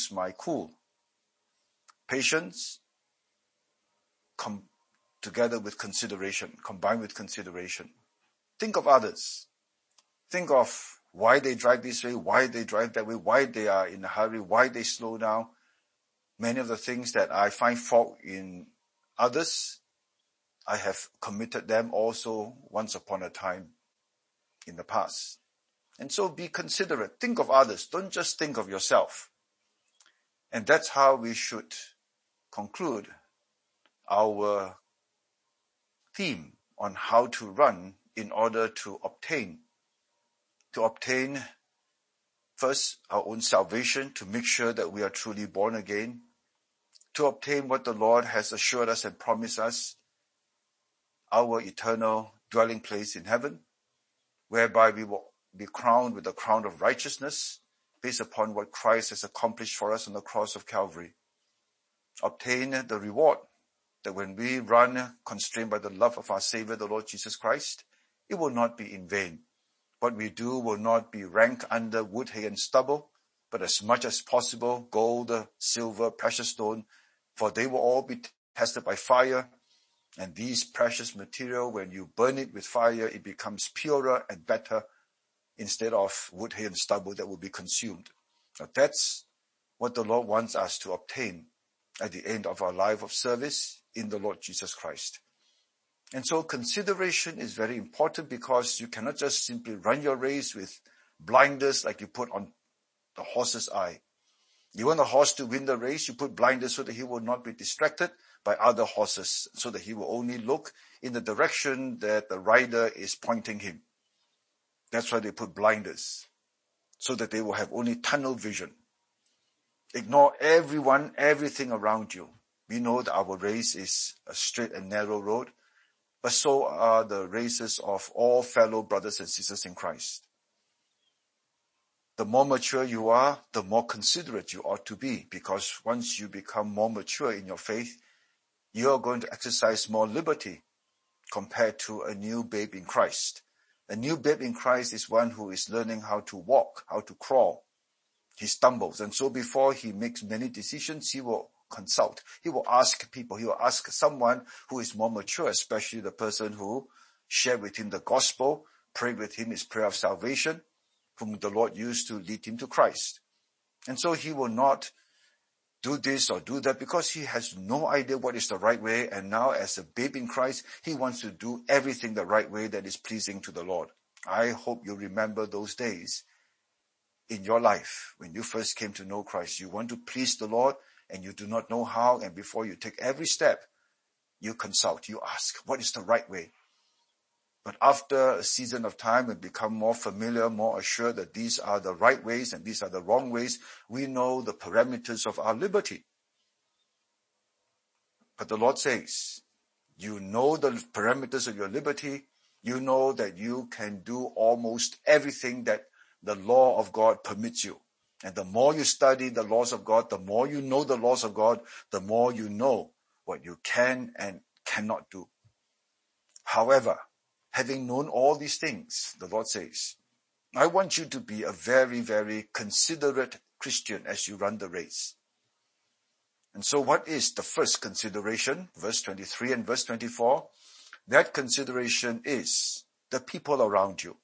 lose my cool. Patience together with consideration, combined with consideration. Think of others. Think of why they drive this way, why they drive that way, why they are in a hurry, why they slow down. Many of the things that I find fault in others, I have committed them also once upon a time in the past. And so be considerate. Think of others. Don't just think of yourself. And that's how we should conclude our theme on how to run in order to obtain first our own salvation, to make sure that we are truly born again, to obtain what the Lord has assured us and promised us, our eternal dwelling place in heaven, whereby we will be crowned with the crown of righteousness based upon what Christ has accomplished for us on the cross of Calvary. Obtain the reward that when we run constrained by the love of our Savior, the Lord Jesus Christ, it will not be in vain. What we do will not be ranked under wood, hay, and stubble, but as much as possible, gold, silver, precious stone, for they will all be tested by fire. And these precious material, when you burn it with fire, it becomes purer and better instead of wood, hay, and stubble that will be consumed. Now that's what the Lord wants us to obtain at the end of our life of service in the Lord Jesus Christ. And so consideration is very important, because you cannot just simply run your race with blinders like you put on the horse's eye. You want a horse to win the race, you put blinders so that he will not be distracted by other horses, so that he will only look in the direction that the rider is pointing him. That's why they put blinders, so that they will have only tunnel vision. Ignore everyone, everything around you. We know that our race is a straight and narrow road, but so are the races of all fellow brothers and sisters in Christ. The more mature you are, the more considerate you ought to be, because once you become more mature in your faith, you are going to exercise more liberty compared to a new babe in Christ. A new babe in Christ is one who is learning how to walk, how to crawl. He stumbles, and so before he makes many decisions, he will consult. He will ask people. He will ask someone who is more mature, especially the person who shared with him the gospel, prayed with him his prayer of salvation, whom the Lord used to lead him to Christ. And so he will not do this or do that because he has no idea what is the right way. And now as a babe in Christ, he wants to do everything the right way that is pleasing to the Lord. I hope you remember those days in your life when you first came to know Christ. You want to please the Lord and you do not know how. And before you take every step, you consult, you ask, what is the right way? But after a season of time and become more familiar, more assured that these are the right ways and these are the wrong ways, we know the parameters of our liberty. But the Lord says, you know the parameters of your liberty. You know that you can do almost everything that the law of God permits you. And the more you study the laws of God, the more you know the laws of God, the more you know what you can and cannot do. However, having known all these things, the Lord says, I want you to be a very, very considerate Christian as you run the race. And so what is the first consideration? Verse 23 and verse 24. That consideration is the people around you.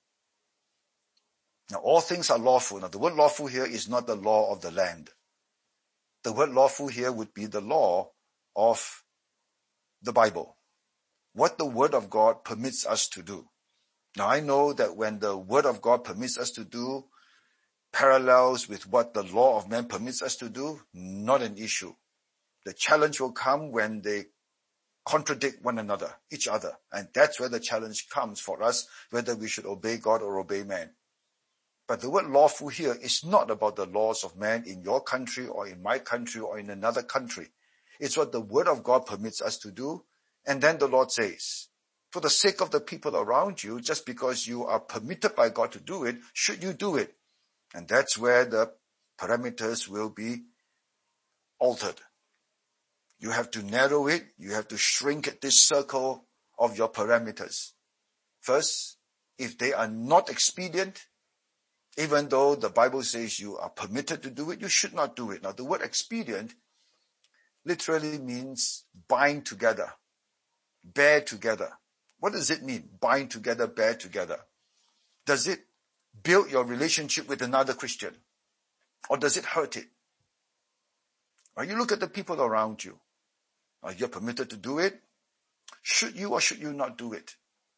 Now, all things are lawful. Now, the word lawful here is not the law of the land. The word lawful here would be the law of the Bible. What the Word of God permits us to do. Now, I know that when the Word of God permits us to do parallels with what the law of man permits us to do, not an issue. The challenge will come when they contradict one another, each other. And that's where the challenge comes for us, whether we should obey God or obey man. But the word lawful here is not about the laws of man in your country or in my country or in another country. It's what the Word of God permits us to do. And then the Lord says, for the sake of the people around you, just because you are permitted by God to do it, should you do it? And that's where the parameters will be altered. You have to narrow it. You have to shrink this circle of your parameters. First, if they are not expedient, Even though the Bible says you are permitted to do it, you should not do it. Now, the word expedient literally means bind together, bear together. What does it mean? Bind together, bear together. Does it build your relationship with another Christian? Or does it hurt it? Or you look at the people around you. Are you permitted to do it? Should you or should you not do it?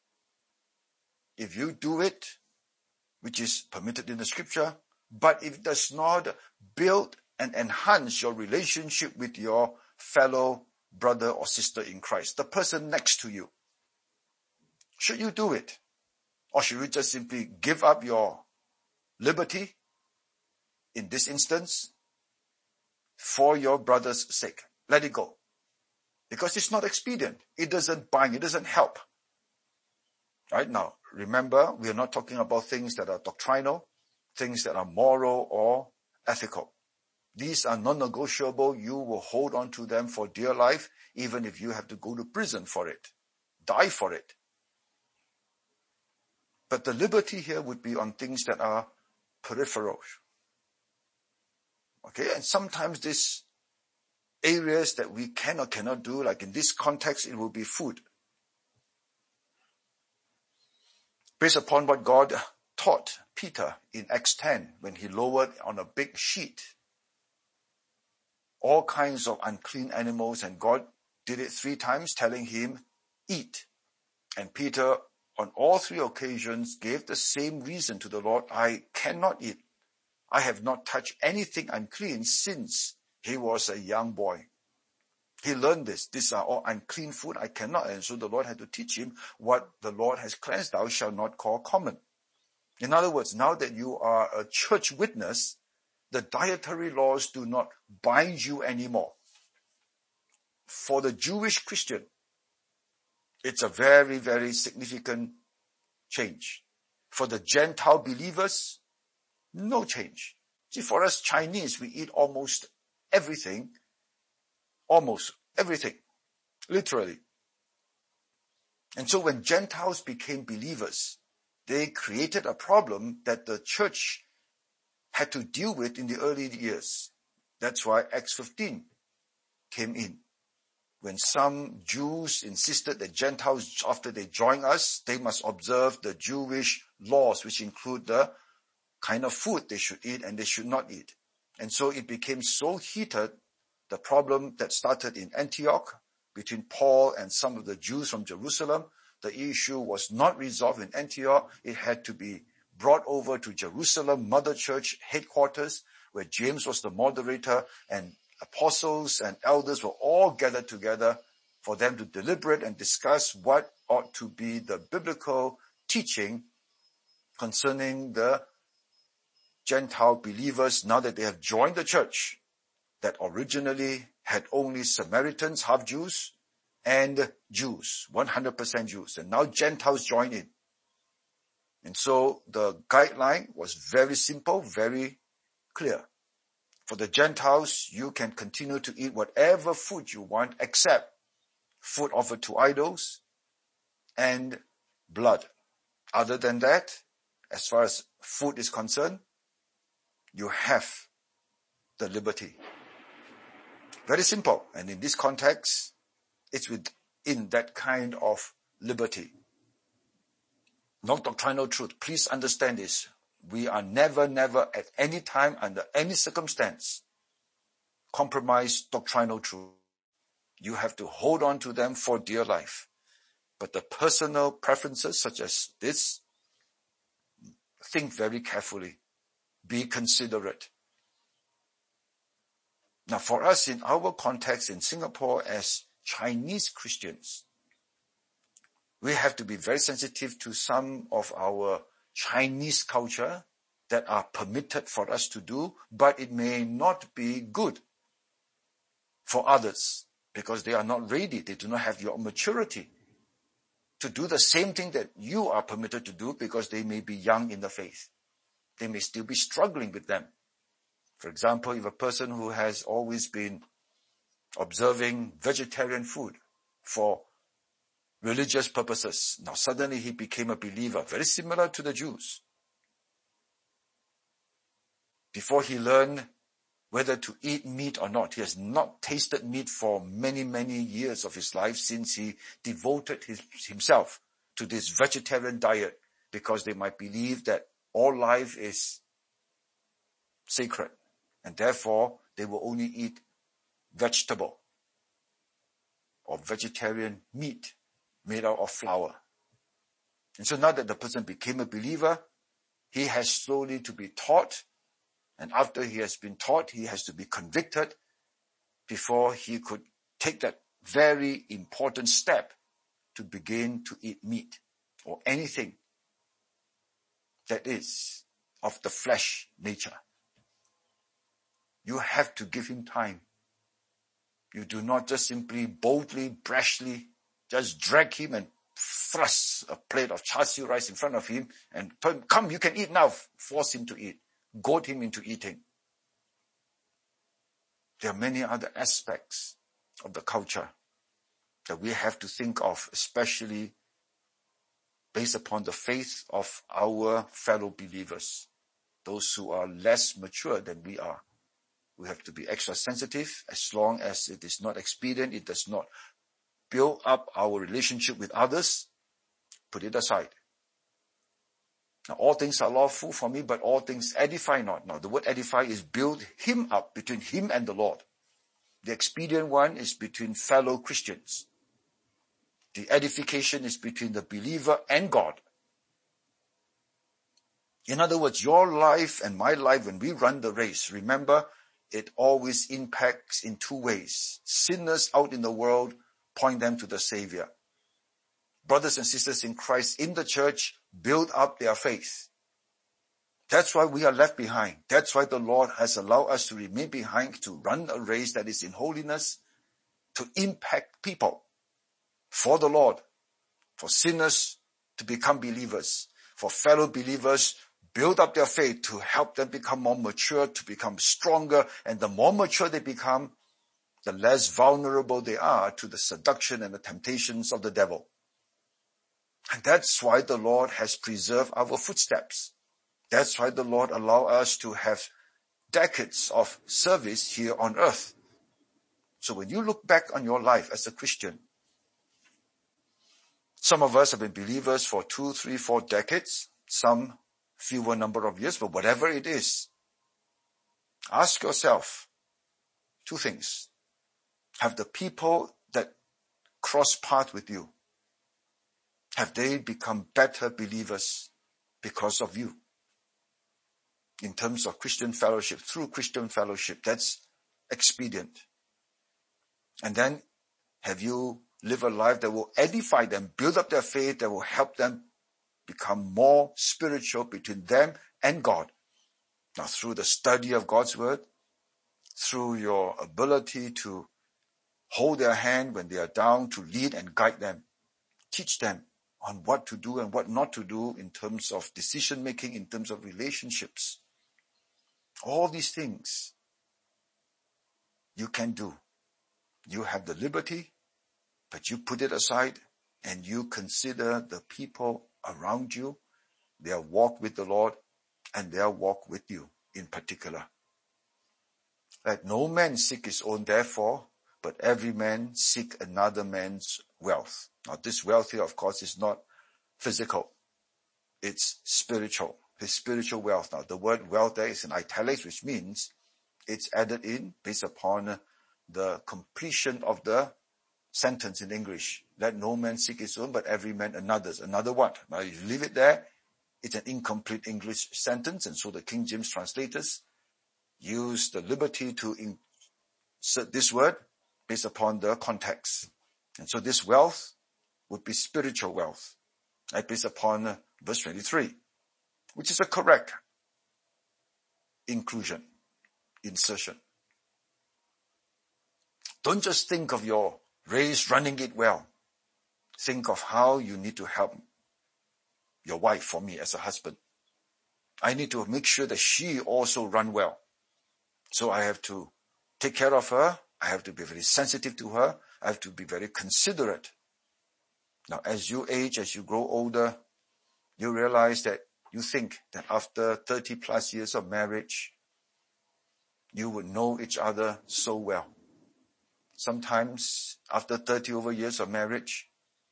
If you do it, which is permitted in the scripture, but if it does not build and enhance your relationship with your fellow brother or sister in Christ, the person next to you, should you do it? Or should you just simply give up your liberty in this instance for your brother's sake? Let it go. Because it's not expedient. It doesn't bind. It doesn't help. Right now, remember, we are not talking about things that are doctrinal, things that are moral or ethical. These are non-negotiable. You will hold on to them for dear life, even if you have to go to prison for it, die for it. But the liberty here would be on things that are peripheral. Okay, and sometimes these areas that we can or cannot do, like in this context, it will be food. Based upon what God taught Peter in Acts 10, when he lowered on a big sheet all kinds of unclean animals, and God did it 3 times, telling him, eat. And Peter, on all 3 occasions, gave the same reason to the Lord: I cannot eat. I have not touched anything unclean since he was a young boy. He learned this. These are all unclean food. I cannot. And so the Lord had to teach him what the Lord has cleansed, thou shalt not call common. In other words, now that you are a church witness, the dietary laws do not bind you anymore. For the Jewish Christian, it's a very, very significant change. For the Gentile believers, no change. See, for us Chinese, we eat almost everything, literally. And so when Gentiles became believers, they created a problem that the church had to deal with in the early years. That's why Acts 15 came in. When some Jews insisted that Gentiles, after they join us, they must observe the Jewish laws, which include the kind of food they should eat and they should not eat. And so it became so heated, the problem that started in Antioch between Paul and some of the Jews from Jerusalem, the issue was not resolved in Antioch. It had to be brought over to Jerusalem Mother Church headquarters, where James was the moderator, and apostles and elders were all gathered together for them to deliberate and discuss what ought to be the biblical teaching concerning the Gentile believers now that they have joined the church that originally had only Samaritans, half Jews, and Jews, 100% Jews. And now Gentiles join in. And so the guideline was very simple, very clear. For the Gentiles, you can continue to eat whatever food you want except food offered to idols and blood. Other than that, as far as food is concerned, you have the liberty. Very simple. And in this context, it's within that kind of liberty. No doctrinal truth. Please understand this. We are never at any time, under any circumstance, compromise doctrinal truth. You have to hold on to them for dear life. But the personal preferences such as this, think very carefully. Be considerate. Now for us in our context in Singapore as Chinese Christians, we have to be very sensitive to some of our Chinese culture that are permitted for us to do, but it may not be good for others because they are not ready. They do not have your maturity to do the same thing that you are permitted to do because they may be young in the faith. They may still be struggling with them. For example, if a person who has always been observing vegetarian food for religious purposes, now suddenly he became a believer, very similar to the Jews. before he learned whether to eat meat or not. He has not tasted meat for many, many years of his life since he devoted himself to this vegetarian diet, because they might believe that all life is sacred, and therefore they will only eat vegetable or vegetarian meat made out of flour. And so now that the person became a believer, he has slowly to be taught, and after he has been taught, he has to be convicted before he could take that very important step to begin to eat meat or anything that is of the flesh nature. You have to give him time. You do not just simply boldly, brashly, just drag him and thrust a plate of char siu rice in front of him and tell him, come, you can eat now. Force him to eat. Goad him into eating. There are many other aspects of the culture that we have to think of, especially based upon the faith of our fellow believers, those who are less mature than we are. We have to be extra sensitive. As long as it is not expedient, it does not build up our relationship with others, put it aside. Now, all things are lawful for me, but all things edify not. Now, the word edify is build him up between him and the Lord. The expedient one is between fellow Christians. The edification is between the believer and God. In other words, your life and my life, when we run the race, remember, it always impacts in two ways. Sinners out in the world, point them to the Savior. Brothers and sisters in Christ in the church, build up their faith. That's why we are left behind. That's why the Lord has allowed us to remain behind, to run a race that is in holiness, to impact people for the Lord, for sinners to become believers, for fellow believers build up their faith to help them become more mature, to become stronger, and the more mature they become, the less vulnerable they are to the seduction and the temptations of the devil. And that's why the Lord has preserved our footsteps. That's why the Lord allowed us to have decades of service here on earth. So when you look back on your life as a Christian, some of us have been believers for 2, 3, 4 decades, some fewer number of years, but whatever it is, ask yourself 2 things. Have the people that cross path with you, have they become better believers because of you? In terms of Christian fellowship, through Christian fellowship, that's expedient. And then, have you lived a life that will edify them, build up their faith, that will help them become more spiritual between them and God? Now, through the study of God's word, through your ability to hold their hand when they are down, to lead and guide them, teach them on what to do and what not to do in terms of decision making, in terms of relationships. All these things you can do. You have the liberty, but you put it aside and you consider the people around you, their walk with the Lord and their walk with you in particular. Let no man seek his own therefore, but every man seek another man's wealth. Now this wealth here, of course, is not physical. It's spiritual. His spiritual wealth. Now the word wealth there is in italics, which means it's added in based upon the completion of the sentence in English. Let no man seek his own, but every man another's. Another what? Now you leave it there, it's an incomplete English sentence, and so the King James translators use the liberty to insert this word based upon the context. And so this wealth would be spiritual wealth, right, based upon verse 23, which is a correct insertion. Don't just think of your race, running it well. Think of how you need to help your wife. For me as a husband, I need to make sure that she also run well. So I have to take care of her. I have to be very sensitive to her. I have to be very considerate. Now, as you age, as you grow older, you realize that you think that after 30 plus years of marriage, you would know each other so well. Sometimes after 30 over years of marriage,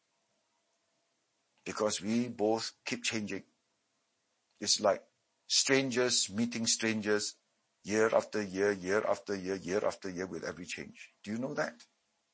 because we both keep changing, it's like strangers meeting strangers year after year, year after year, year after year with every change. Do you know that?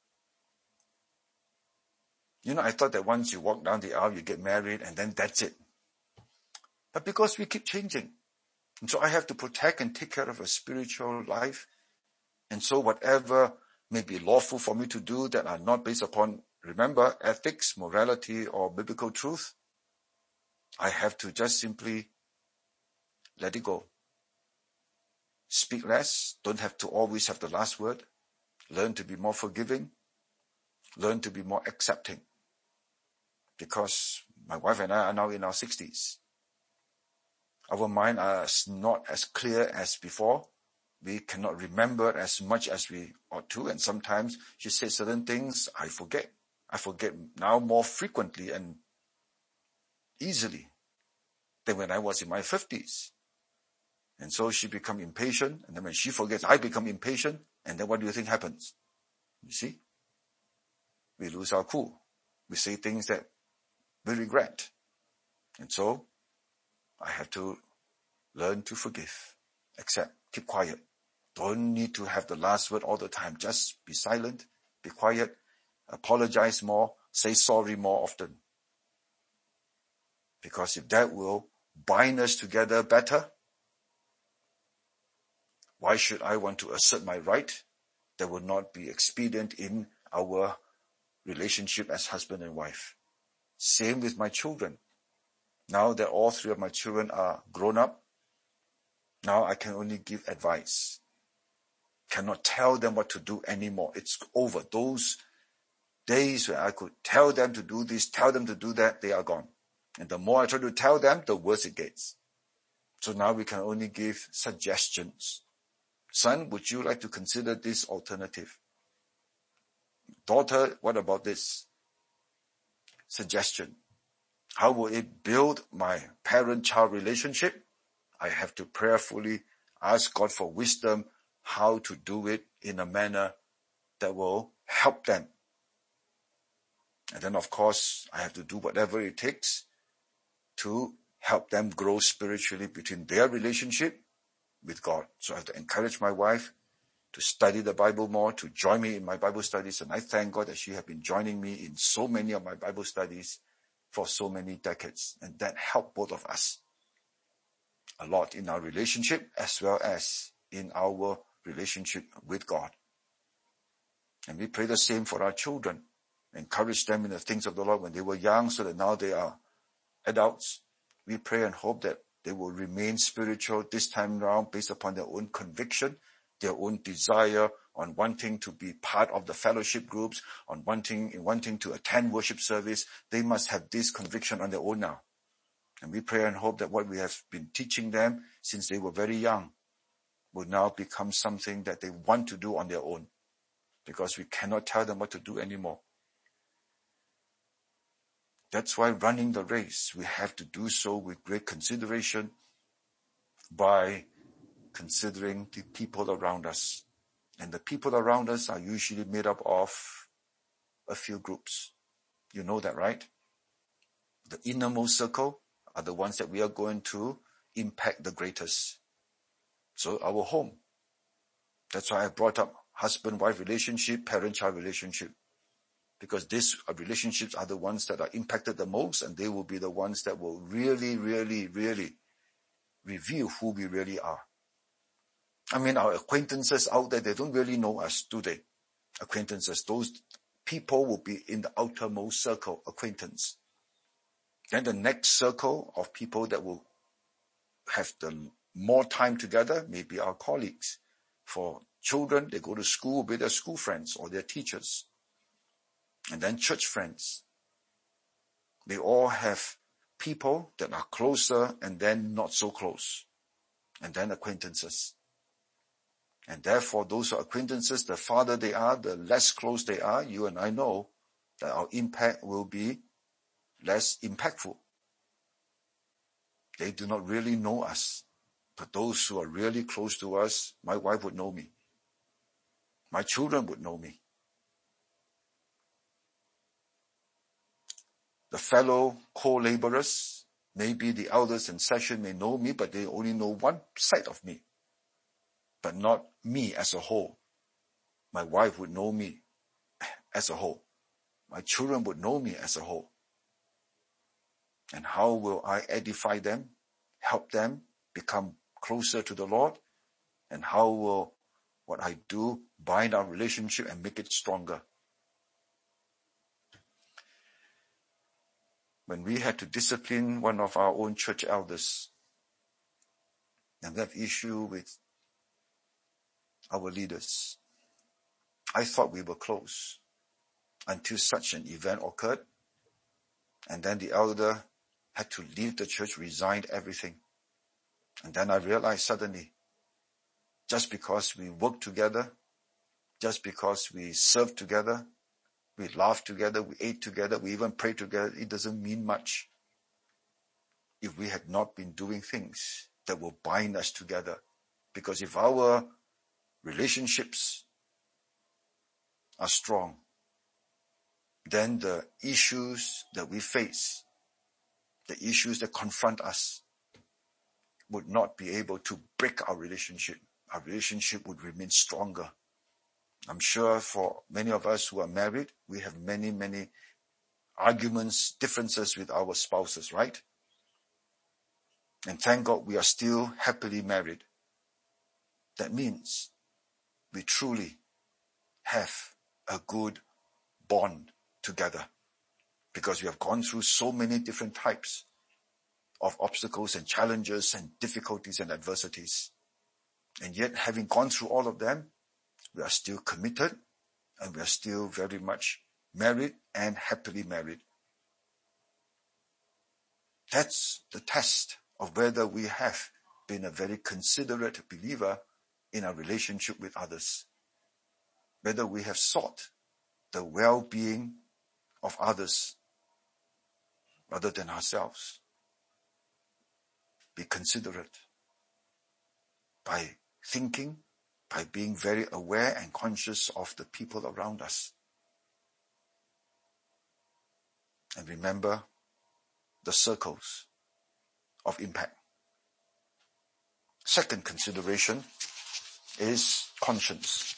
I thought that once you walk down the aisle, you get married and then that's it. But because we keep changing, and so I have to protect and take care of a spiritual life. And so whatever may be lawful for me to do that are not based upon, remember, ethics, morality, or biblical truth, I have to just simply let it go. Speak less. Don't have to always have the last word. Learn to be more forgiving. Learn to be more accepting. Because my wife and I are now in our 60s. Our mind are not as clear as before. We cannot remember as much as we ought to. And sometimes she says certain things, I forget. I forget now more frequently and easily than when I was in my 50s. And so she become impatient. And then when she forgets, I become impatient. And then what do you think happens? You see? We lose our cool. We say things that we regret. And so I have to learn to forgive, accept, keep quiet. Don't need to have the last word all the time. Just be silent, be quiet, apologize more, say sorry more often. Because if that will bind us together better, why should I want to assert my right? That will not be expedient in our relationship as husband and wife. Same with my children. Now that all three of my children are grown up, now I can only give advice. Cannot tell them what to do anymore. It's over. Those days when I could tell them to do this, tell them to do that, they are gone. And the more I try to tell them, the worse it gets. So now we can only give suggestions. Son, would you like to consider this alternative? Daughter, what about this? Suggestion. How will it build my parent-child relationship? I have to prayerfully ask God for wisdom how to do it in a manner that will help them. And then, of course, I have to do whatever it takes to help them grow spiritually between their relationship with God. So I have to encourage my wife to study the Bible more, to join me in my Bible studies. And I thank God that she has been joining me in so many of my Bible studies for so many decades. And that helped both of us a lot in our relationship as well as in our relationship with God. And we pray the same for our children. Encourage them in the things of the Lord when they were young so that now they are adults. We pray and hope that they will remain spiritual this time around based upon their own conviction, their own desire on wanting to be part of the fellowship groups, on wanting to attend worship service. They must have this conviction on their own now. And we pray and hope that what we have been teaching them since they were very young will now become something that they want to do on their own, because we cannot tell them what to do anymore. That's why running the race, we have to do so with great consideration by considering the people around us. And the people around us are usually made up of a few groups. You know that, right? The innermost circle are the ones that we are going to impact the greatest. So our home. That's why I brought up husband-wife relationship, parent-child relationship. Because these relationships are the ones that are impacted the most, and they will be the ones that will really, really, really reveal who we really are. I mean, our acquaintances out there, they don't really know us, do they? Acquaintances, those people will be in the outermost circle, acquaintance. Then the next circle of people that will have the more time together may be our colleagues. For children, they go to school with their school friends or their teachers. And then church friends. They all have people that are closer and then not so close. And then acquaintances. And therefore, those are acquaintances, the farther they are, the less close they are. You and I know that our impact will be less impactful. They do not really know us But those who are really close to us, my wife would know me. My children would know me. The fellow co-laborers, maybe the elders in session may know me, but they only know one side of me, but not me as a whole. My wife would know me as a whole. My children would know me as a whole. And how will I edify them, help them become closer to the Lord? And how will what I do bind our relationship and make it stronger? When we had to discipline one of our own church elders and that issue with our leaders, I thought we were close until such an event occurred. And then the elder had to leave the church, resigned everything. And then I realized suddenly, just because we worked together, just because we served together, we laughed together, we ate together, we even prayed together, it doesn't mean much if we had not been doing things that will bind us together. Because if our relationships are strong, then the issues that we face, the issues that confront us, would not be able to break our relationship. Our relationship would remain stronger. I'm sure for many of us who are married, we have many, many arguments, differences with our spouses, right? And thank God we are still happily married. That means we truly have a good bond together, because we have gone through so many different types of obstacles and challenges and difficulties and adversities. And yet, having gone through all of them, we are still committed and we are still very much married and happily married. That's the test of whether we have been a very considerate believer in our relationship with others. Whether we have sought the well-being of others rather than ourselves. Be considerate by thinking, by being very aware and conscious of the people around us. And remember the circles of impact. Second consideration is conscience.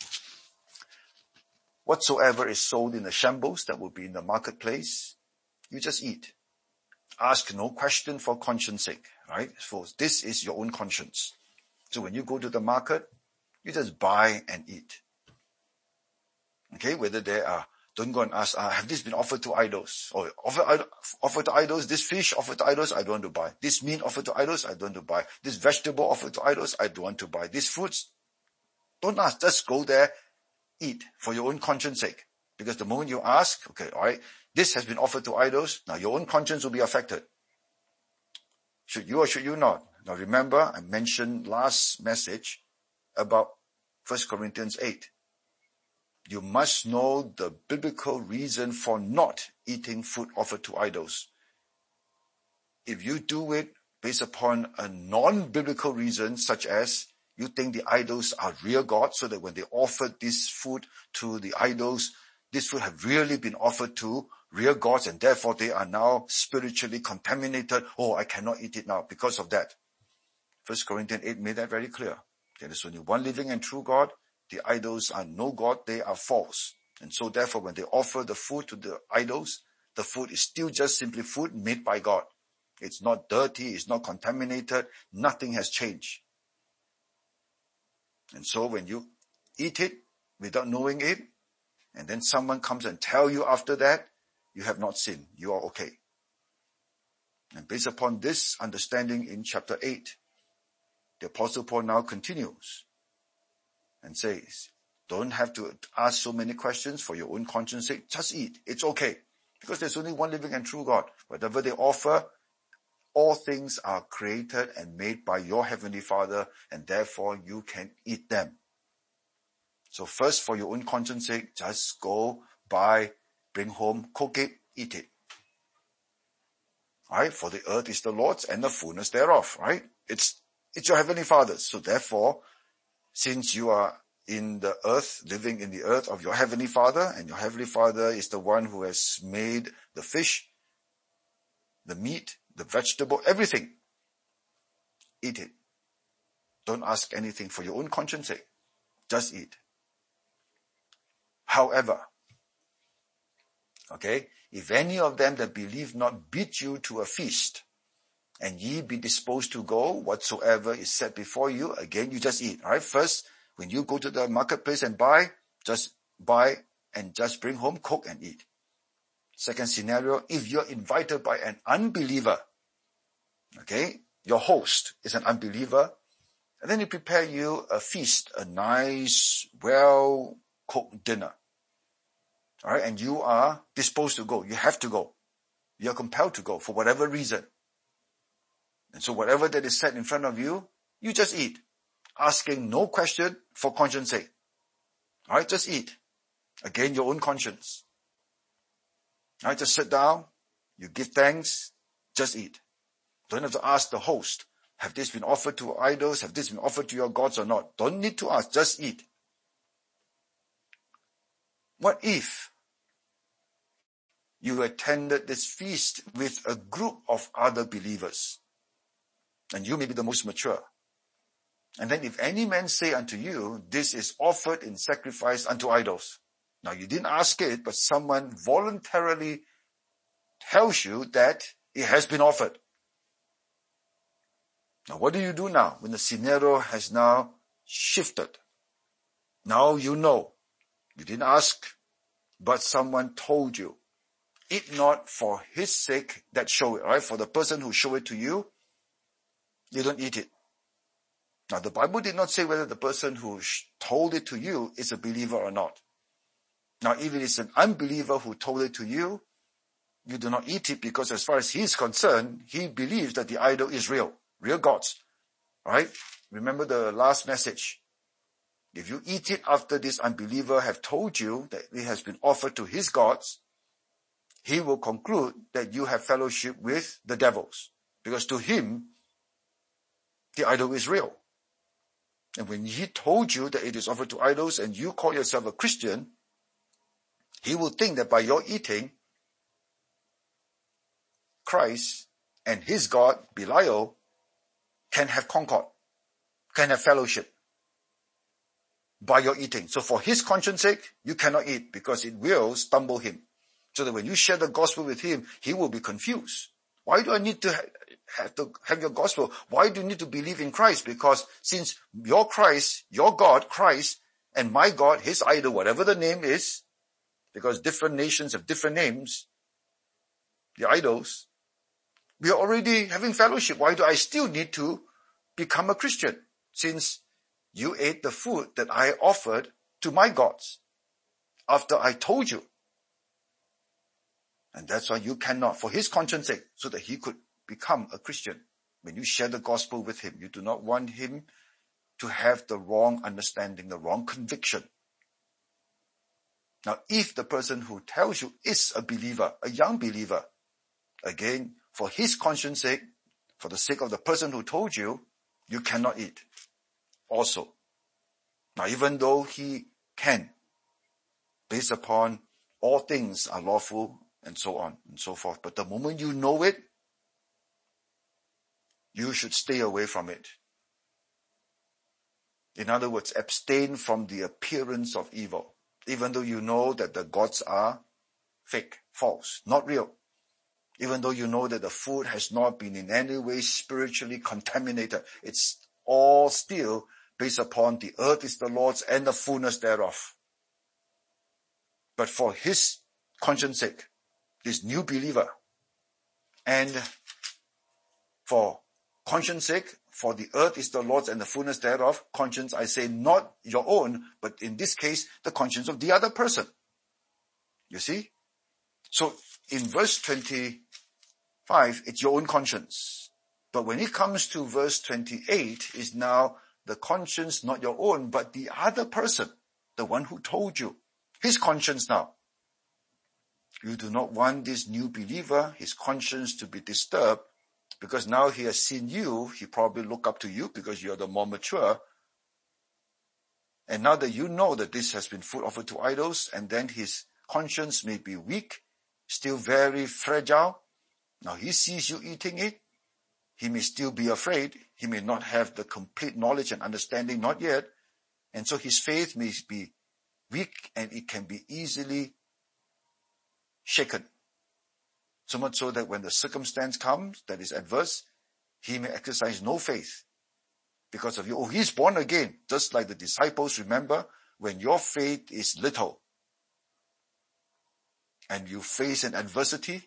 Whatsoever is sold in the shambles that will be in the marketplace, you just eat. Ask no question for conscience sake, right? So this is your own conscience. So when you go to the market, you just buy and eat. Okay, whether they are, don't go and ask, have this been offered to idols? Or offered to idols, this fish offered to idols, I don't want to buy. This meat offered to idols, I don't want to buy. This vegetable offered to idols, I don't want to buy. These fruits, don't ask, just go there, eat for your own conscience sake. Because the moment you ask, okay, alright, this has been offered to idols, now your own conscience will be affected. Should you or should you not? Now remember, I mentioned last message about 1 Corinthians 8. You must know the biblical reason for not eating food offered to idols. If you do it based upon a non-biblical reason, such as you think the idols are real gods, so that when they offered this food to the idols, this food have really been offered to real gods, and therefore they are now spiritually contaminated. Oh, I cannot eat it now because of that. 1 Corinthians 8 made that very clear. There is only one living and true God. The idols are no God, they are false. And so therefore when they offer the food to the idols, the food is still just simply food made by God. It's not dirty, it's not contaminated, nothing has changed. And so when you eat it without knowing it, and then someone comes and tell you after that, you have not sinned, you are okay. And based upon this understanding in chapter 8, the Apostle Paul now continues and says, don't have to ask so many questions for your own conscience sake, just eat, it's okay. Because there's only one living and true God. Whatever they offer, all things are created and made by your Heavenly Father, and therefore you can eat them. So first, for your own conscience sake, just go, buy, bring home, cook it, eat it. Right? For the earth is the Lord's and the fullness thereof, right? It's It's your Heavenly Father. So therefore, since you are in the earth, living in the earth of your Heavenly Father, and your Heavenly Father is the one who has made the fish, the meat, the vegetable, everything, eat it. Don't ask anything for your own conscience sake. Just eat. However, okay, if any of them that believe not beat you to a feast, and ye be disposed to go, whatsoever is set before you, again, you just eat. All right. First, when you go to the marketplace and just buy and just bring home, cook and eat. Second scenario, if you're invited by an unbeliever, okay, your host is an unbeliever, and then he prepare you a feast, a nice, well-cooked dinner. All right. And you are disposed to go. You have to go. You're compelled to go for whatever reason. And so whatever that is set in front of you, you just eat, asking no question for conscience sake. All right, just eat. Again, your own conscience. All right, just sit down, you give thanks, just eat. Don't have to ask the host, have this been offered to idols? Have this been offered to your gods or not? Don't need to ask, just eat. What if you attended this feast with a group of other believers? And you may be the most mature. And then if any man say unto you, this is offered in sacrifice unto idols. Now you didn't ask it, but someone voluntarily tells you that it has been offered. Now what do you do now when the scenario has now shifted? Now you know. You didn't ask, but someone told you. Eat not for his sake that show it, right? For the person who show it to you, you don't eat it. Now the Bible did not say whether the person who told it to you is a believer or not. Now if it is an unbeliever who told it to you, you do not eat it because as far as he is concerned, he believes that the idol is real gods. Alright? Remember the last message. If you eat it after this unbeliever have told you that it has been offered to his gods, he will conclude that you have fellowship with the devils. Because to him, the idol is real. And when he told you that it is offered to idols and you call yourself a Christian, he will think that by your eating, Christ and his God, Belial, can have concord, can have fellowship by your eating. So for his conscience sake, you cannot eat because it will stumble him. So that when you share the gospel with him, he will be confused. Why do I need to have your gospel? Why do you need to believe in Christ? Because since your Christ, your God, Christ, and my God, his idol, whatever the name is, because different nations have different names, the idols, we are already having fellowship. Why do I still need to become a Christian? Since you ate the food that I offered to my gods after I told you. And that's why you cannot, for his conscience sake, so that he could become a Christian. When you share the gospel with him, you do not want him to have the wrong understanding, the wrong conviction. Now, if the person who tells you is a believer, a young believer, again, for his conscience sake, for the sake of the person who told you, you cannot eat also. Now, even though he can, based upon all things are lawful, and so on and so forth. But the moment you know it, you should stay away from it. In other words, abstain from the appearance of evil, even though you know that the gods are fake, false, not real. Even though you know that the food has not been in any way spiritually contaminated, it's all still based upon the earth is the Lord's and the fullness thereof. But for his conscience sake, this new believer, and for conscience sake, for the earth is the Lord's and the fullness thereof, conscience, I say not your own, but in this case, the conscience of the other person. You see? So in verse 25, it's your own conscience. But when it comes to verse 28, is now the conscience, not your own, but the other person, the one who told you, his conscience now. You do not want this new believer, his conscience to be disturbed Because now he has seen you, he probably look up to you because you're the more mature. And now that you know that this has been food offered to idols, and then his conscience may be weak, still very fragile. Now he sees you eating it. He may still be afraid. He may not have the complete knowledge and understanding, not yet. And so his faith may be weak and it can be easily shaken. So much so that when the circumstance comes that is adverse, he may exercise no faith because of you. Oh, he's born again. Just like the disciples, remember, when your faith is little and you face an adversity,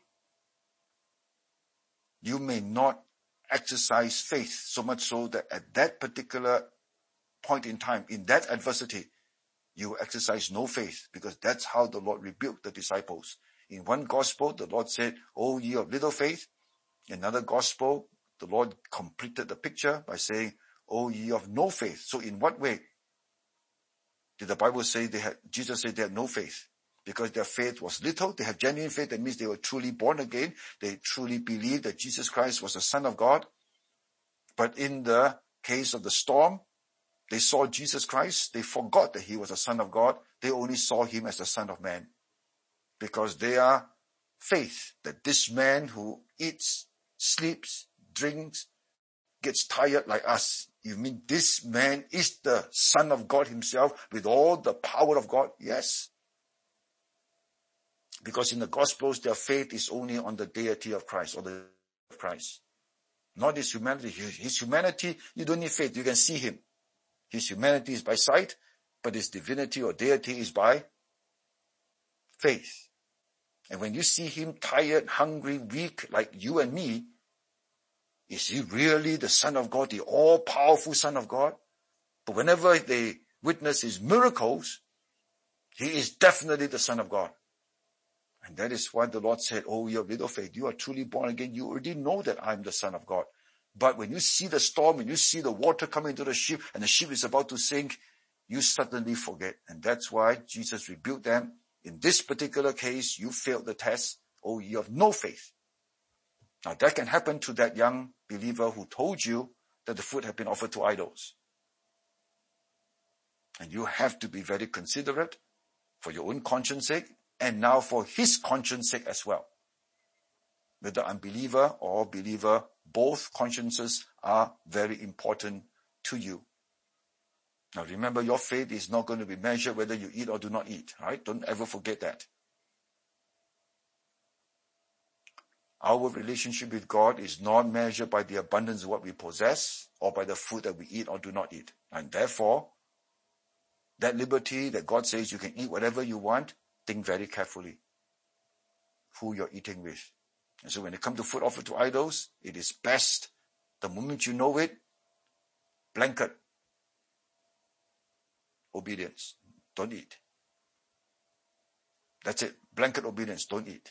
you may not exercise faith, so much so that at that particular point in time, in that adversity, you exercise no faith, because that's how the Lord rebuked the disciples. In one gospel, the Lord said, "O ye of little faith." In another gospel, the Lord completed the picture by saying, "O ye of no faith." So in what way did the Bible say Jesus said they had no faith? Because their faith was little. They have genuine faith. That means they were truly born again. They truly believed that Jesus Christ was the Son of God. But in the case of the storm, they saw Jesus Christ. They forgot that he was the Son of God. They only saw him as the Son of Man. Because their faith that this man who eats, sleeps, drinks, gets tired like us. You mean this man is the Son of God himself with all the power of God? Yes. Because in the Gospels, their faith is only on the deity of Christ, or the of Christ. Not his humanity. His humanity, you don't need faith. You can see him. His humanity is by sight, but his divinity or deity is by faith. And when you see him tired, hungry, weak, like you and me, is he really the Son of God, the all-powerful Son of God? But whenever they witness his miracles, he is definitely the Son of God. And that is why the Lord said, "Oh, you have little faith. You are truly born again. You already know that I'm the Son of God." But when you see the storm, when you see the water coming into the ship, and the ship is about to sink, you suddenly forget. And that's why Jesus rebuked them. In this particular case, you failed the test. Oh, you have no faith. Now that can happen to that young believer who told you that the food had been offered to idols. And you have to be very considerate for your own conscience sake, and now for his conscience sake as well. Whether unbeliever or believer, both consciences are very important to you. Now remember, your faith is not going to be measured whether you eat or do not eat, right? Don't ever forget that. Our relationship with God is not measured by the abundance of what we possess or by the food that we eat or do not eat. And therefore, that liberty that God says you can eat whatever you want, think very carefully who you're eating with. And so when it comes to food offered to idols, it is best, the moment you know it, blanket obedience. Don't eat. That's it. Blanket obedience. Don't eat.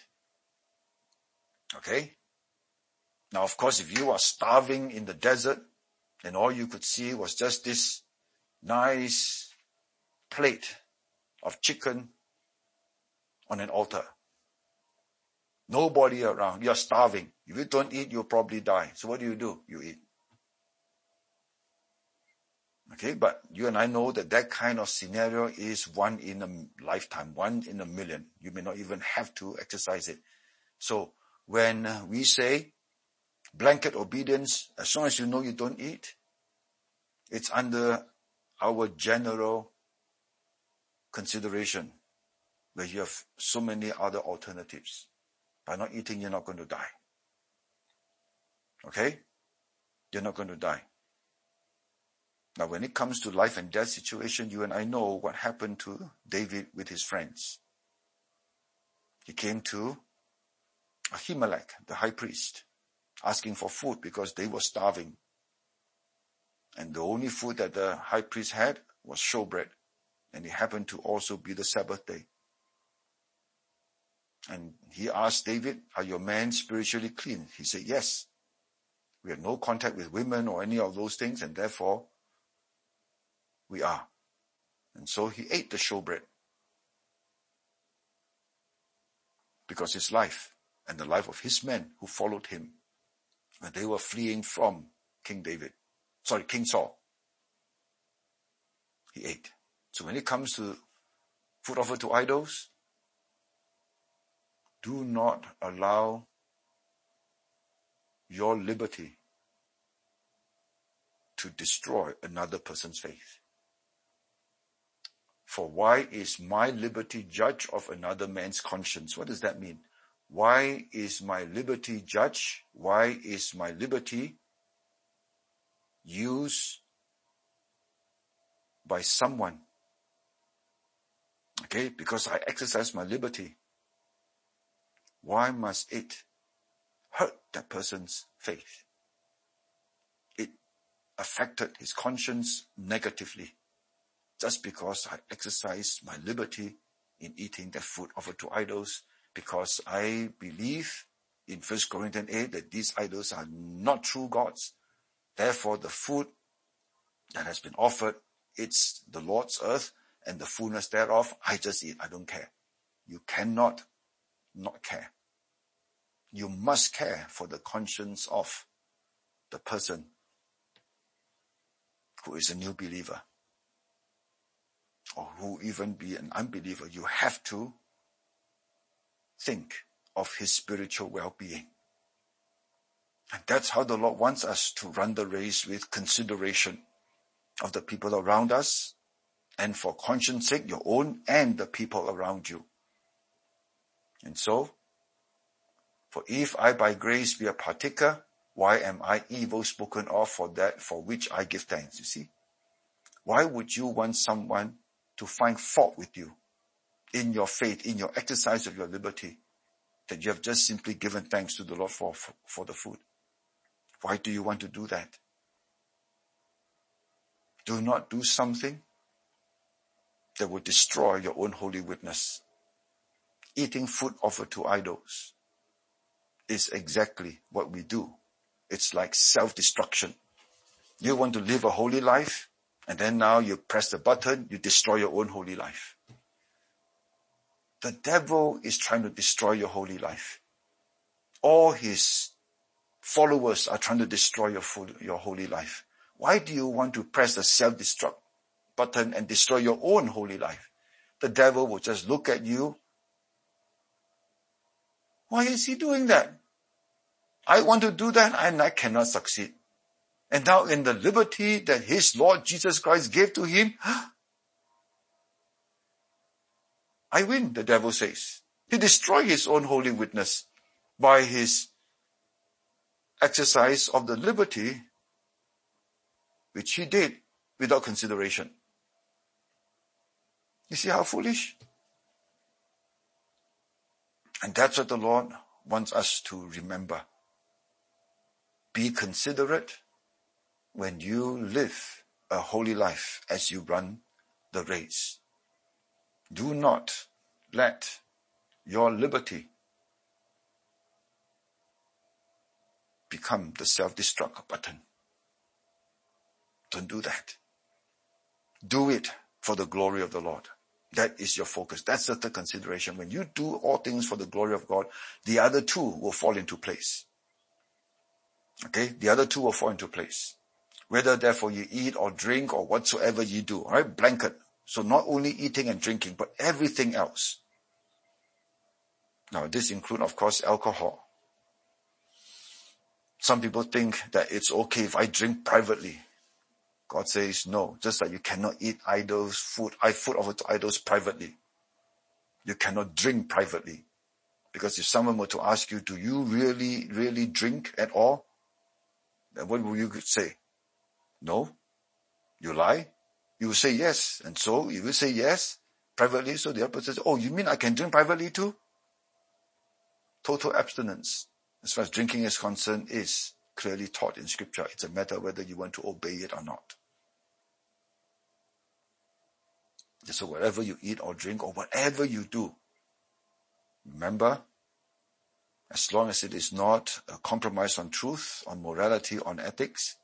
Okay? Now, of course, if you are starving in the desert and all you could see was just this nice plate of chicken on an altar, nobody around, you're starving. If you don't eat, you'll probably die. So what do? You eat. Okay, but you and I know that that kind of scenario is one in a lifetime, one in a million. You may not even have to exercise it. So when we say blanket obedience, as long as you know you don't eat, it's under our general consideration where you have so many other alternatives. By not eating, you're not going to die. Okay? You're not going to die. Now, when it comes to life and death situation, you and I know what happened to David with his friends. He came to Ahimelech, the high priest, asking for food because they were starving. And the only food that the high priest had was showbread. And it happened to also be the Sabbath day. And he asked David, "Are your men spiritually clean?" He said, "Yes. We have no contact with women or any of those things, and therefore we are." And so he ate the showbread. Because his life and the life of his men who followed him when they were fleeing from King Saul. He ate. So when it comes to food offered to idols, do not allow your liberty to destroy another person's faith. For why is my liberty judge of another man's conscience? What does that mean? Why is my liberty judge? Why is my liberty used by someone? Okay, because I exercise my liberty. Why must it hurt that person's faith? It affected his conscience negatively just because I exercise my liberty in eating that food offered to idols, because I believe in 1 Corinthians 8 that these idols are not true gods. Therefore, the food that has been offered, it's the Lord's earth and the fullness thereof. I just eat. I don't care. You cannot not care. You must care for the conscience of the person who is a new believer, or who even be an unbeliever. You have to think of his spiritual well-being. And that's how the Lord wants us to run the race, with consideration of the people around us, and for conscience sake, your own and the people around you. And so, for if I by grace be a partaker, why am I evil spoken of for that for which I give thanks? You see? Why would you want someone to find fault with you in your faith, in your exercise of your liberty, that you have just simply given thanks to the Lord for the food? Why do you want to do that? Do not do something that will destroy your own holy witness. Eating food offered to idols is exactly what we do. It's like self-destruction. You want to live a holy life, and then now you press the button, you destroy your own holy life. The devil is trying to destroy your holy life. All his followers are trying to destroy your holy life. Why do you want to press the self-destruct button and destroy your own holy life? The devil will just look at you. Why is he doing that? I want to do that and I cannot succeed. And now in the liberty that his Lord Jesus Christ gave to him, I win, the devil says. He destroyed his own holy witness by his exercise of the liberty which he did without consideration. You see how foolish? And that's what the Lord wants us to remember. Be considerate when you live a holy life as you run the race. Do not let your liberty become the self-destruct button. Don't do that. Do it for the glory of the Lord. That is your focus. That's the consideration. When you do all things for the glory of God, the other two will fall into place. Okay? The other two will fall into place. Whether therefore you eat or drink or whatsoever you do. Alright? Blanket. So not only eating and drinking, but everything else. Now this includes, of course, alcohol. Some people think that it's okay if I drink privately. God says no, just like you cannot eat food offered to idols privately. You cannot drink privately. Because if someone were to ask you, do you really, really drink at all? Then what will you say? No? You lie? You will say yes. And so you will say yes privately. So the other person says, oh, you mean I can drink privately too? Total abstinence, as far as drinking is concerned, is clearly taught in Scripture. It's a matter whether you want to obey it or not. So whatever you eat or drink or whatever you do, remember, as long as it is not a compromise on truth, on morality, on ethics,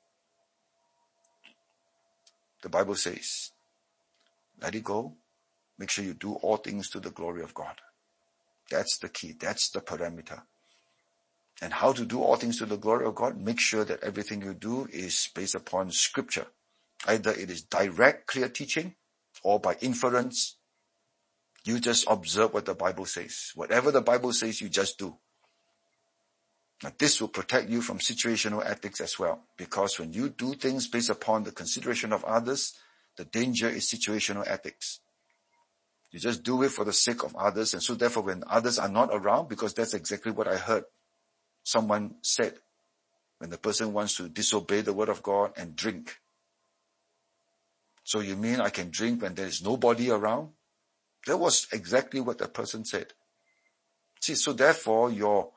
the Bible says, let it go. Make sure you do all things to the glory of God. That's the key. That's the parameter. And how to do all things to the glory of God? Make sure that everything you do is based upon Scripture. Either it is direct, clear teaching, or by inference. You just observe what the Bible says. Whatever the Bible says, you just do. Now, this will protect you from situational ethics as well. Because when you do things based upon the consideration of others, the danger is situational ethics. You just do it for the sake of others. And so therefore, when others are not around, because that's exactly what I heard someone said, when the person wants to disobey the word of God and drink. So you mean I can drink when there is nobody around? That was exactly what that person said. See, so therefore your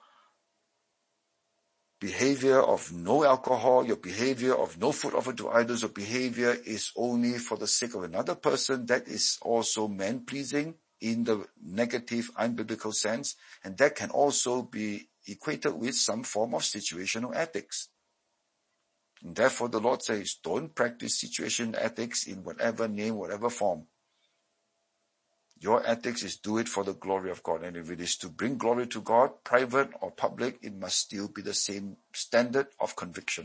behavior of no alcohol, your behavior of no food offered to idols, your behavior is only for the sake of another person. That is also man-pleasing in the negative, unbiblical sense. And that can also be equated with some form of situational ethics. And therefore the Lord says, don't practice situational ethics in whatever name, whatever form. Your ethics is do it for the glory of God. And if it is to bring glory to God, private or public, it must still be the same standard of conviction.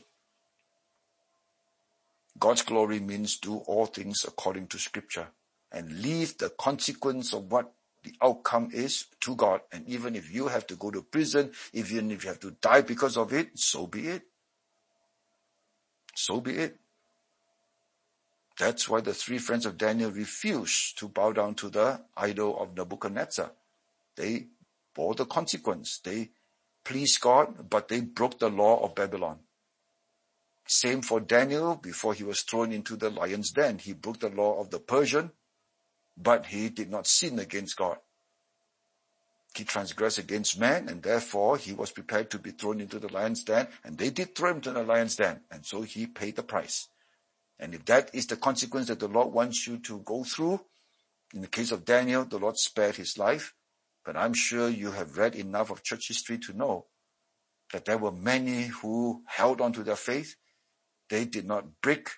God's glory means do all things according to Scripture and leave the consequence of what the outcome is to God. And even if you have to go to prison, even if you have to die because of it, so be it. So be it. That's why the three friends of Daniel refused to bow down to the idol of Nebuchadnezzar. They bore the consequence. They pleased God, but they broke the law of Babylon. Same for Daniel before he was thrown into the lion's den. He broke the law of the Persian, but he did not sin against God. He transgressed against man, and therefore he was prepared to be thrown into the lion's den, and they did throw him to the lion's den, and so he paid the price. And if that is the consequence that the Lord wants you to go through, in the case of Daniel, the Lord spared his life. But I'm sure you have read enough of church history to know that there were many who held on to their faith. They did not break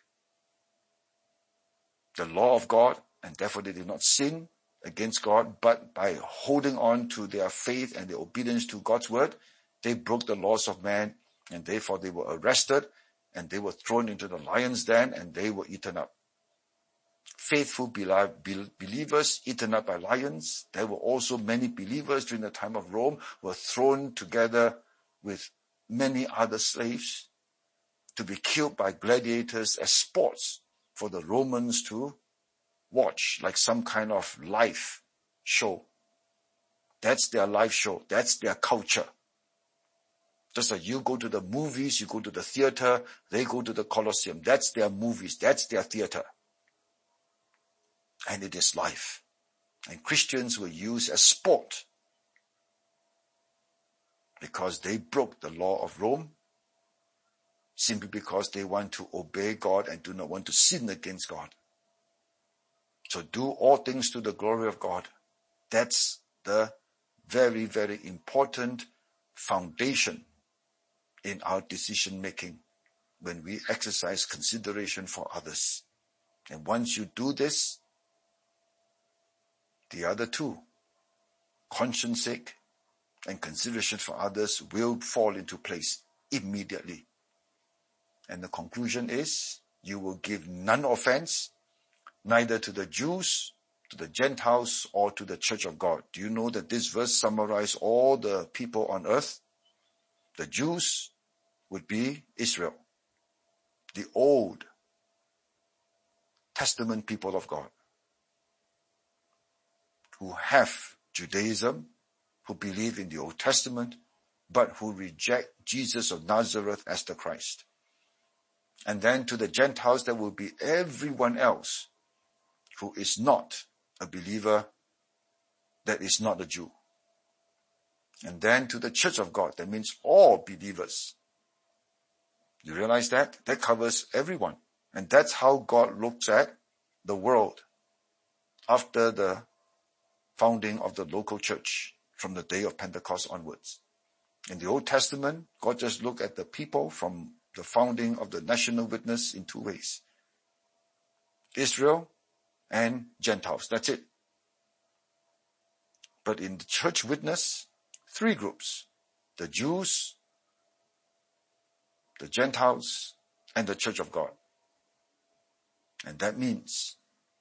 the law of God, and therefore they did not sin against God. But by holding on to their faith and their obedience to God's word, they broke the laws of man, and therefore they were arrested, and they were thrown into the lion's den, and they were eaten up. Faithful believers eaten up by lions. There were also many believers during the time of Rome were thrown together with many other slaves to be killed by gladiators as sports for the Romans to watch, like some kind of life show. That's their life show. That's their culture. Just like you go to the movies, you go to the theater, they go to the Colosseum. That's their movies. That's their theater. And it is life. And Christians were used as sport because they broke the law of Rome simply because they want to obey God and do not want to sin against God. So do all things to the glory of God. That's the very, very important foundation in our decision making when we exercise consideration for others. And once you do this, the other two, conscience sake and consideration for others, will fall into place immediately. And the conclusion is, you will give none offense, neither to the Jews, to the Gentiles, or to the church of God. Do you know that this verse summarizes all the people on earth? The Jews would be Israel, the Old Testament people of God, who have Judaism, who believe in the Old Testament, but who reject Jesus of Nazareth as the Christ. And then to the Gentiles, there will be everyone else who is not a believer, that is not a Jew. And then to the church of God, that means all believers. You realize that? That covers everyone. And that's how God looks at the world after the founding of the local church from the day of Pentecost onwards. In the Old Testament, God just looked at the people from the founding of the national witness in two ways. Israel and Gentiles. That's it. But in the church witness, three groups. The Jews, the Gentiles, and the church of God. And that means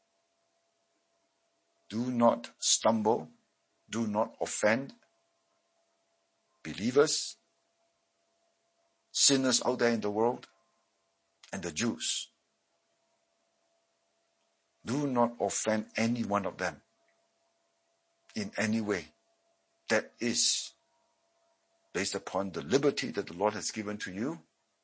do not stumble, do not offend believers, sinners out there in the world, and the Jews. Do not offend any one of them in any way. That is based upon the liberty that the Lord has given to you.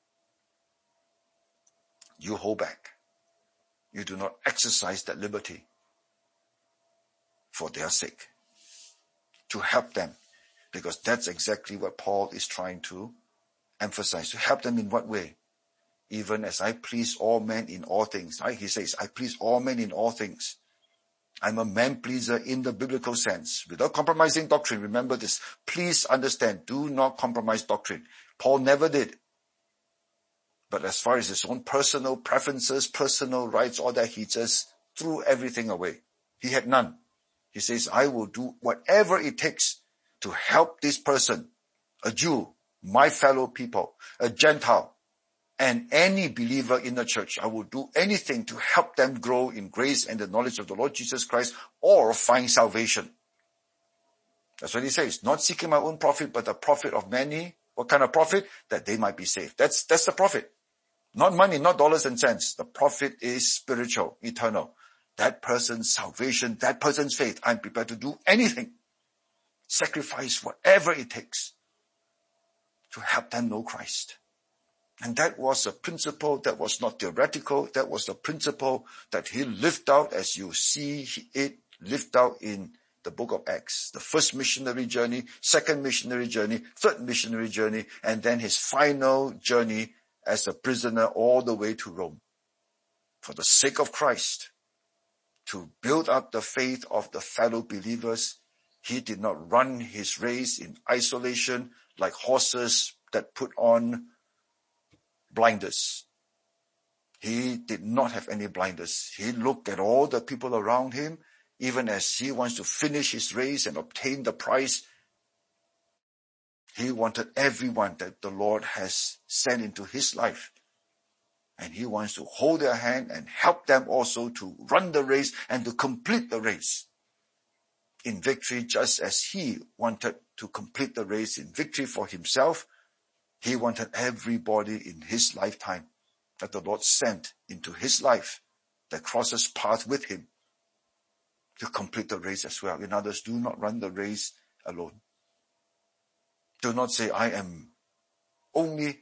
You hold back. You do not exercise that liberty for their sake, to help them, because that's exactly what Paul is trying to emphasize. To help them in what way? Even as I please all men in all things. Right? He says, I please all men in all things. I'm a man pleaser in the biblical sense, without compromising doctrine. Remember this. Please understand, do not compromise doctrine. Paul never did. But as far as his own personal preferences, personal rights, all that, he just threw everything away. He had none. He says, I will do whatever it takes to help this person, a Jew, my fellow people, a Gentile, and any believer in the church. I will do anything to help them grow in grace and the knowledge of the Lord Jesus Christ, or find salvation. That's what he says. Not seeking my own profit, but the profit of many. What kind of profit? That they might be saved. That's the profit. Not money, not dollars and cents. The profit is spiritual, eternal. That person's salvation, that person's faith. I'm prepared to do anything. Sacrifice whatever it takes to help them know Christ. And that was a principle that was not theoretical. That was a principle that he lived out, as you see it lived out in the book of Acts. The first missionary journey, second missionary journey, third missionary journey, and then his final journey as a prisoner all the way to Rome. For the sake of Christ, to build up the faith of the fellow believers, he did not run his race in isolation like horses that put on blinders. He did not have any blinders. He looked at all the people around him, even as he wants to finish his race and obtain the prize. He wanted everyone that the Lord has sent into his life. And he wants to hold their hand and help them also to run the race and to complete the race in victory, just as he wanted to complete the race in victory for himself. He wanted everybody in his lifetime that the Lord sent into his life that crosses paths with him to complete the race as well. In others, do not run the race alone. Do not say, I am only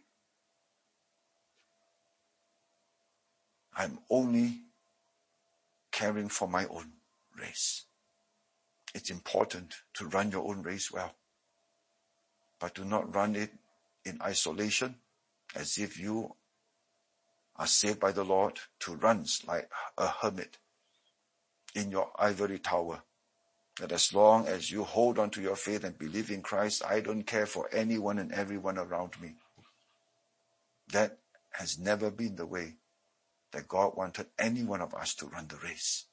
caring for my own race. It's important to run your own race well, but do not run it in isolation, as if you are saved by the Lord, to run like a hermit in your ivory tower. That as long as you hold on to your faith and believe in Christ, I don't care for anyone and everyone around me. That has never been the way that God wanted any one of us to run the race.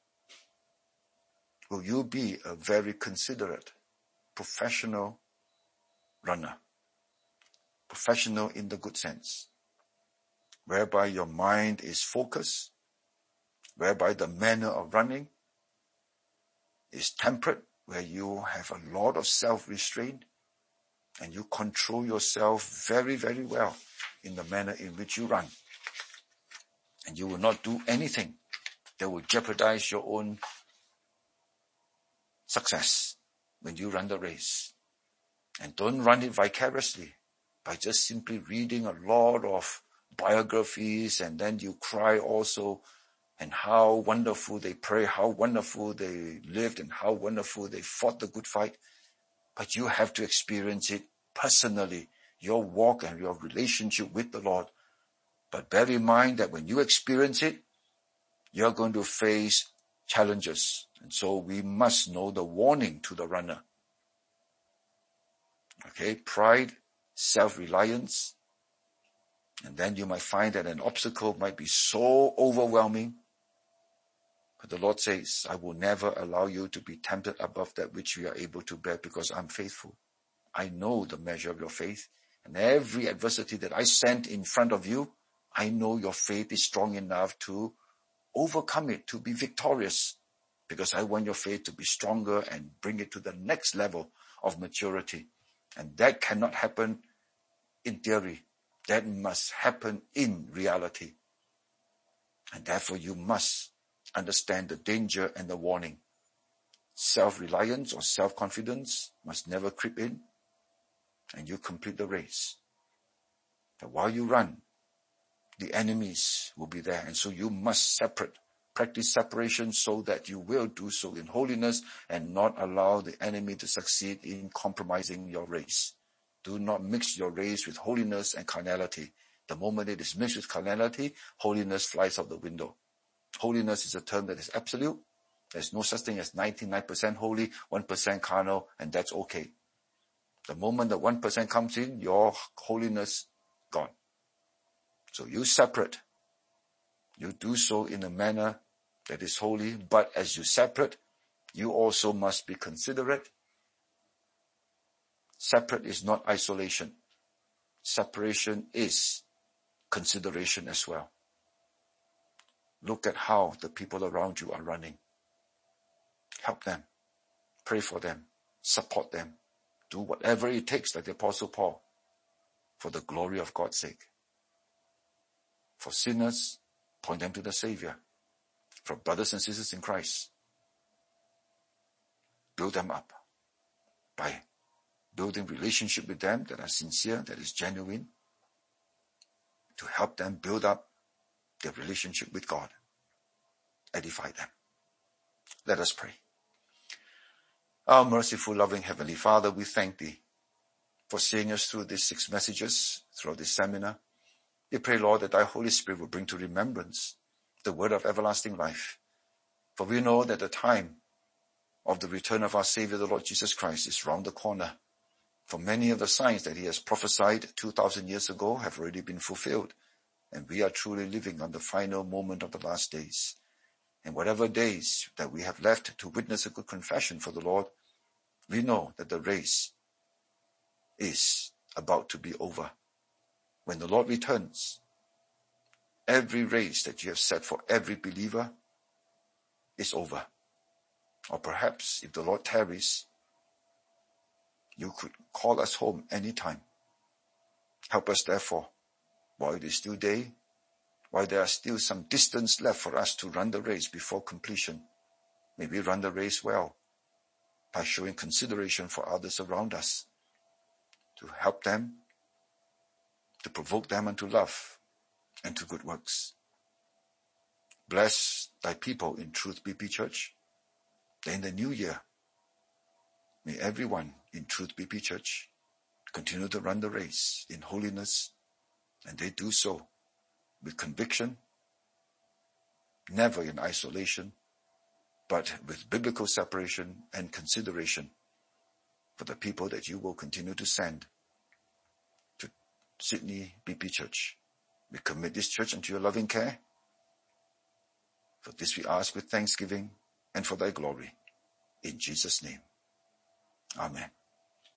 Will you be a very considerate, professional runner? Professional in the good sense, whereby your mind is focused, whereby the manner of running is temperate, where you have a lot of self-restraint and you control yourself very, very well in the manner in which you run. And you will not do anything that will jeopardize your own success when you run the race. And don't run it vicariously by just simply reading a lot of biographies, and then you cry also, and how wonderful they pray, how wonderful they lived, and how wonderful they fought the good fight. But you have to experience it personally, your walk and your relationship with the Lord. But bear in mind that when you experience it, you're going to face challenges. And so we must know the warning to the runner. Okay, pride, self-reliance. And then you might find that an obstacle might be so overwhelming. But the Lord says, I will never allow you to be tempted above that which you are able to bear, because I'm faithful. I know the measure of your faith, And every adversity that I send in front of you, I know your faith is strong enough to overcome it, to be victorious, because I want your faith to be stronger and bring it to the next level of maturity. And that cannot happen in theory. That must happen in reality. And therefore you must understand the danger and the warning. Self-reliance or self-confidence must never creep in, and you complete the race. But while you run, the enemies will be there, and so you must practice separation so that you will do so in holiness and not allow the enemy to succeed in compromising your race. Do not mix your race with holiness and carnality. The moment it is mixed with carnality, holiness flies out the window. Holiness is a term that is absolute. There's no such thing as 99% holy, 1% carnal, and that's okay. The moment the 1% comes in, your holiness gone. So you separate. You do so in a manner that is holy, but as you separate, you also must be considerate. Separate is not isolation. Separation is consideration as well. Look at how the people around you are running. Help them. Pray for them. Support them. Do whatever it takes, like the Apostle Paul, for the glory of God's sake. For sinners, point them to the Savior. For brothers and sisters in Christ, build them up by building relationship with them that are sincere, that is genuine, to help them build up their relationship with God. Edify them. Let us pray. Our merciful, loving Heavenly Father, we thank Thee for seeing us through these 6 messages, throughout this seminar. We pray, Lord, that Thy Holy Spirit will bring to remembrance the word of everlasting life. For we know that the time of the return of our Savior, the Lord Jesus Christ, is round the corner. For many of the signs that He has prophesied 2,000 years ago have already been fulfilled. And we are truly living on the final moment of the last days. And whatever days that we have left to witness a good confession for the Lord, we know that the race is about to be over. When the Lord returns, every race that you have set for every believer is over. Or perhaps if the Lord tarries, you could call us home anytime. Help us therefore, while it is still day, while there are still some distance left for us to run the race before completion, may we run the race well by showing consideration for others around us, to help them, to provoke them unto love and to good works. Bless Thy people in Truth BP Church. That in the new year, may everyone in Truth BP Church continue to run the race in holiness, and they do so with conviction, never in isolation, but with biblical separation and consideration for the people that You will continue to send to Sydney BP Church. We commit this church unto Your loving care. For this we ask with thanksgiving and for Thy glory. In Jesus' name. Amen.